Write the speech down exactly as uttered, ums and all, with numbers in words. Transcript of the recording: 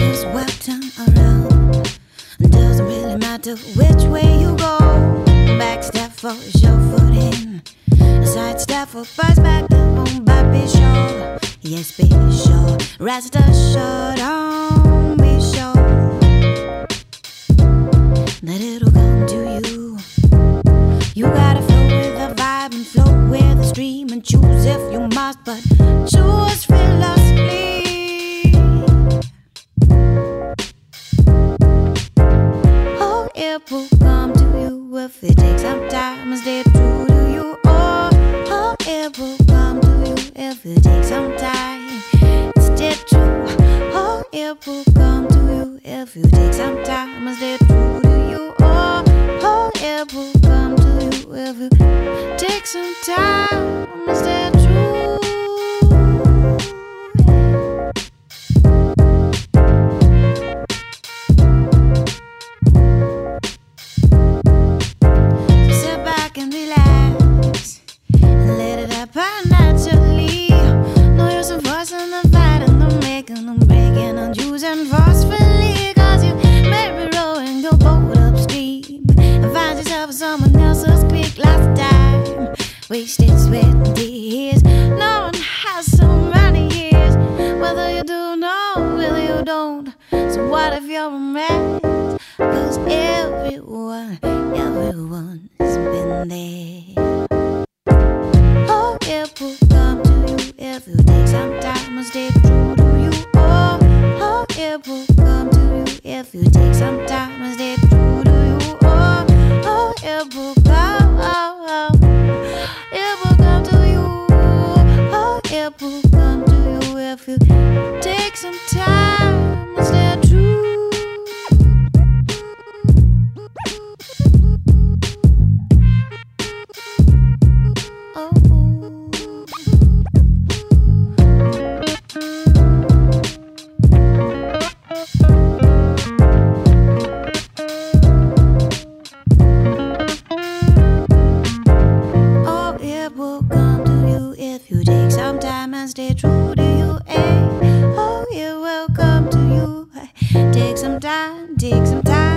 this world turn around. Doesn't really matter which way you go. Back step for your foot in, a side step for buzz back the home. But be sure, yes, be sure, rest assured, don't be sure that it'll come to you. You gotta flow with the vibe and flow with the stream and choose if you must, but choose philosophy. Oh, it will come to you if it takes some time and stay true to you. Oh, oh, it will come to you if it takes some time and stay true. Oh, it will come to you if you take some time and stay true to you. Oh, oh, it will come to you if you take some time and stay true. So sit back and relax and let it happen naturally. No use in forcing the fight and no making, no breaking, no using forcefully. Cause you may be rowing your boat upstream and find yourself in someone else's creek last time. Wasted sweat and tears, no one has so many years. Whether you do know, whether you don't, so what if you're a mess? Cause everyone, everyone's been there. Oh, it will come to you if you take some time and stay true to you. Oh, oh, it will come to you if you take some time and stay true to you. Oh, oh, it will come, oh, oh. It will come to you. Oh, it will come to you if you take some time and stay true. Oh. Oh, it will come to you if you take some time and stay true to you. Eh? Oh, it will come to you. Take some time, take some time.